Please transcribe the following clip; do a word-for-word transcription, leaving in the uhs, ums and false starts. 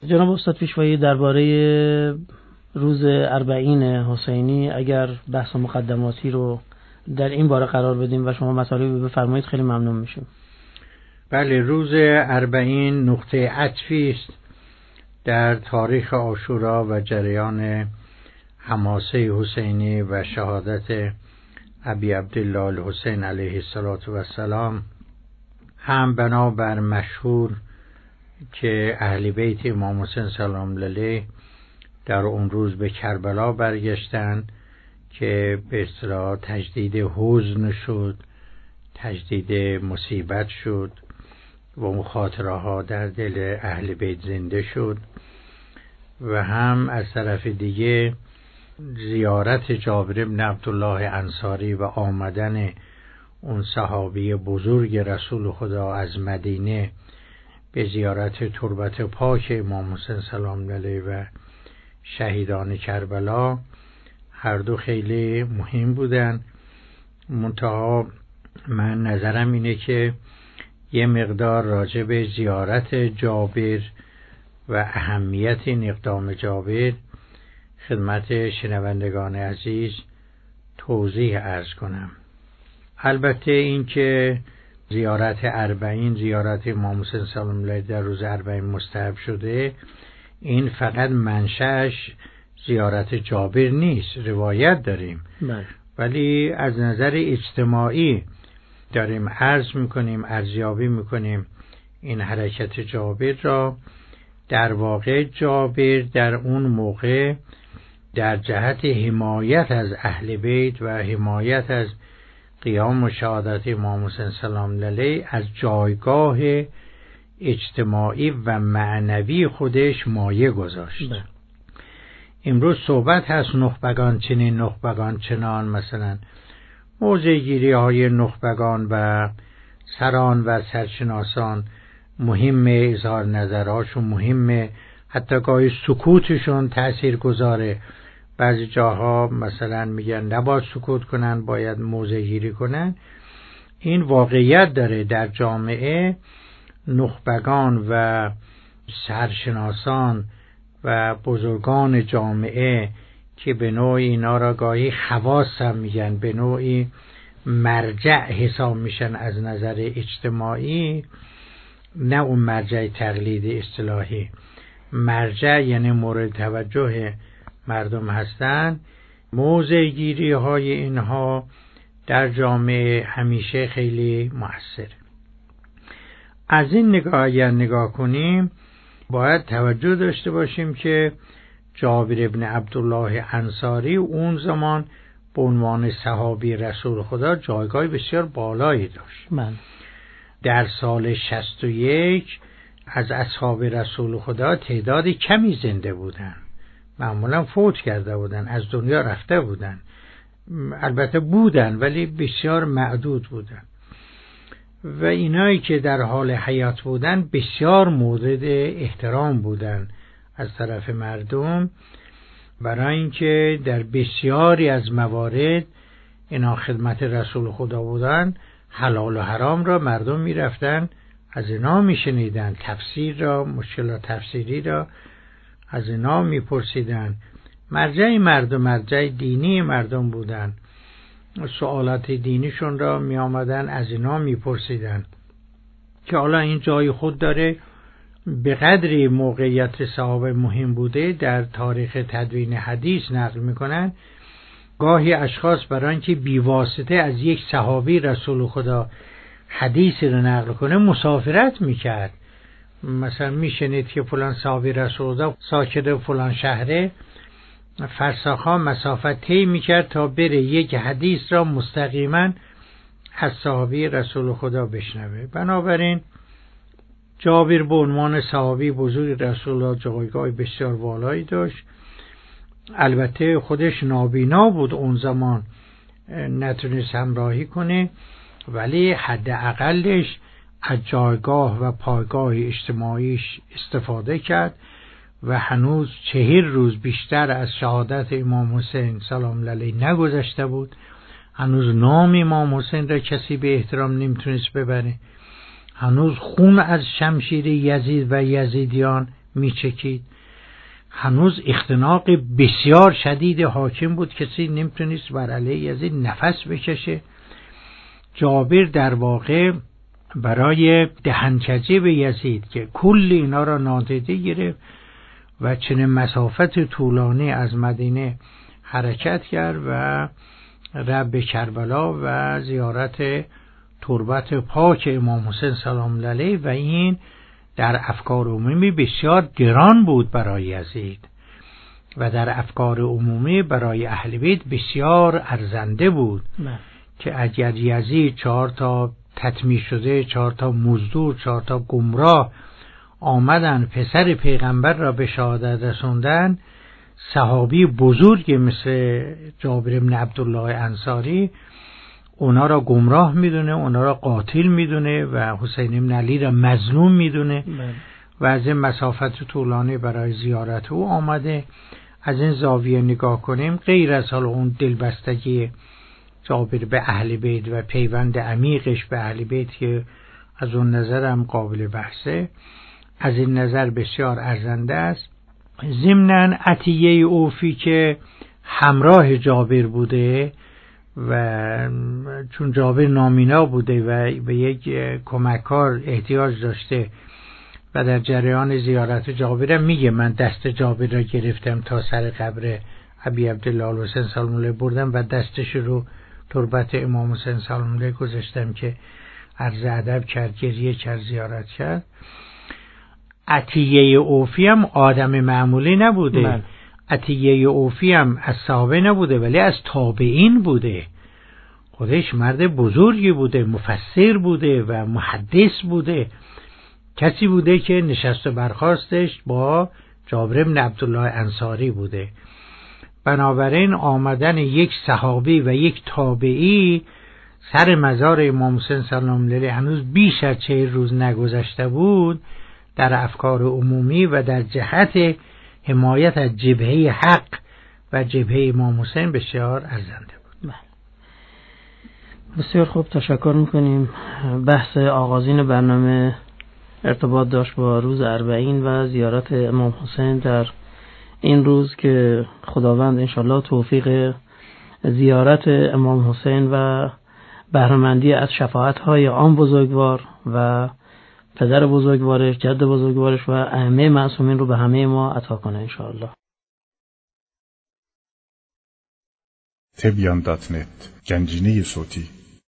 جناب استاد پیشوایی، درباره روز اربعین حسینی اگر بحث مقدماتی رو در این باره قرار بدیم و شما مطالبی بفرمایید خیلی ممنون میشیم. بله، روز اربعین نقطه عطفی است در تاریخ عاشورا و جریان حماسه حسینی و شهادت ابی عبدالله الحسین علیه السلام، هم بنابر مشهور که اهل بیت امام حسین سلام علیه در اون روز به کربلا برگشتند که به اصطلاح تجدید حزن شد، تجدید مصیبت شد و خاطره ها در دل اهل بیت زنده شد، و هم از طرف دیگه زیارت جابر بن عبدالله انصاری و آمدن اون صحابی بزرگ رسول خدا از مدینه به زیارت تربت پاک امام حسین سلام علیه و شهیدان کربلا هر دو خیلی مهم بودن. منتها من نظرم اینه که یه مقدار راجع به زیارت جابر و اهمیت این اقدام جابر خدمت شنوندگان عزیز توضیح عرض کنم. البته این که زیارت اربعین، زیارت امام حسین سلام علیه در روز اربعین مستحب شده، این فقط منشأش زیارت جابر نیست، روایت داریم بله. ولی از نظر اجتماعی داریم عرض میکنیم، ارزیابی میکنیم این حرکت جابر را. در واقع جابر در اون موقع در جهت حمایت از اهل بیت و حمایت از قیام و شهادت امام حسین سلام علیه از جایگاه اجتماعی و معنوی خودش مایه گذاشت. بله. امروز صحبت هست نخبگان چنین، نخبگان چنان، مثلا موضع گیری های نخبگان و سران و سرشناسان مهمه، اظهار نظرهاشون مهمه، حتی گاهی سکوتشون تأثیر گذاره. بعضی جاها مثلا میگن نباید سکوت کنن، باید موضع گیری کنن. این واقعیت داره در جامعه. نخبگان و سرشناسان و بزرگان جامعه که به نوعی اینا را گاهی خواص هم میگن، به نوعی مرجع حساب میشن از نظر اجتماعی، نه اون مرجع تقلید اصطلاحی، مرجع یعنی مورد توجه مردم هستن. موضع گیری های اینها در جامعه همیشه خیلی مؤثر. از این نگاه اگر نگاه کنیم باید توجه داشته باشیم که جابر ابن عبدالله انصاری اون زمان به عنوان صحابی رسول خدا جایگاه بسیار بالایی داشت. من. در سال شصت و یک از اصحاب رسول خدا تعداد کمی زنده بودن، معمولا فوت کرده بودن، از دنیا رفته بودن. البته بودن ولی بسیار معدود بودن، و اینایی که در حال حیات بودن بسیار مورد احترام بودن از طرف مردم، برای اینکه در بسیاری از موارد اینا خدمت رسول خدا بودن. حلال و حرام را مردم می رفتن از اینا می شنیدن، تفسیر را، مشکلات تفسیری را از اینا می پرسیدن. مرجع مردم، مرجع دینی مردم بودن، سوالات دینیشون را می آمدن از اینا می پرسیدن. که حالا این جای خود داره. به قدری موقعیت صحابه مهم بوده در تاریخ تدوین حدیث نقل می کنن، گاهی اشخاص برای اینکه بیواسطه از یک صحابی رسول خدا حدیثی رو نقل کنه مسافرت میکرد. مثلا میشنید که فلان صحابی رسول خدا ساکن فلان شهره، فرسخ‌ها مسافت طی میکرد تا بره یک حدیث را مستقیما از صحابی رسول خدا بشنوه. بنابراین جابر به عنوان صحابی بزرگ رسول الله جایگاه بسیار والایی داشت. البته خودش نابینا بود اون زمان، نتونست همراهی کنه، ولی حداقلش از جایگاه و پایگاه اجتماعیش استفاده کرد و هنوز چهل روز بیشتر از شهادت امام حسین سلام علیه نگذشته بود. هنوز نام امام حسین را کسی به احترام نمیتونست ببره. هنوز خون از شمشیر یزید و یزیدیان میچکید. هنوز اختناق بسیار شدید حاکم بود، کسی نمیتونست بر علیه یزید نفس بکشه. جابر در واقع برای دهنکجی به یزید که کل اینا را نادیده گرفت و چنین مسافت طولانی از مدینه حرکت کرد و رفت به کربلا و زیارت تربت پاک امام حسین سلام الله علیه و این در افکار عمومی بسیار گران بود برای یزید و در افکار عمومی برای اهل بیت بسیار ارزنده بود نه. که اگر یزید چهار تا تطمیع شده، چهار تا مزدور، چهار تا گمراه آمدن پسر پیغمبر را به شهادت رسوندن، صحابی بزرگی مثل جابر بن عبدالله انصاری اونا را گمراه میدونه، اونا را قاتل میدونه و حسین بن علی را مظلوم میدونه و از این مسافت طولانی برای زیارت او آمده. از این زاویه نگاه کنیم، غیر از حال اون دلبستگی جابر به اهل بیت و پیوند عمیقش به اهل بیت که از اون نظرم قابل بحثه، از این نظر بسیار ارزنده است. ضمناً عطیه اوفی که همراه جابر بوده و چون جابر نامینا بوده و به یک کمکار احتیاج داشته و در جریان زیارت جابر میگه من دست جابر را گرفتم تا سر قبر ابی عبدالله الحسین سلام الله بردم و دستش رو تربت امام حسین سلام الله گذاشتم که عرض ادب کرد، گریه کرد، زیارت کرد. عطیه اوفی هم آدم معمولی نبوده من. عطیه اوفی هم از صحابه نبوده ولی از تابعین بوده. خودش مرد بزرگی بوده، مفسر بوده و محدث بوده، کسی بوده که نشست و برخاستش با جابر بن عبدالله انصاری بوده. بنابراین آمدن یک صحابی و یک تابعی سر مزار امام حسین سلام الله علیه هنوز بیش از چهل روز نگذشته بود، در افکار عمومی و در جهت حمایت از جبهه حق و جبهه امام حسین بسیار ارزنده بود. بسیار خوب، تشکر میکنیم. بحث آغازین برنامه ارتباط داشت با روز اربعین و زیارت امام حسین در این روز که خداوند انشالله توفیق زیارت امام حسین و بهره‌مندی از شفاعت‌های آن بزرگوار و پدر بزرگوارش، جد بزرگوارش و ائمه معصومین رو به همه ما عطا کنه انشاءالله. تبیان دات نت گنجینه صوتی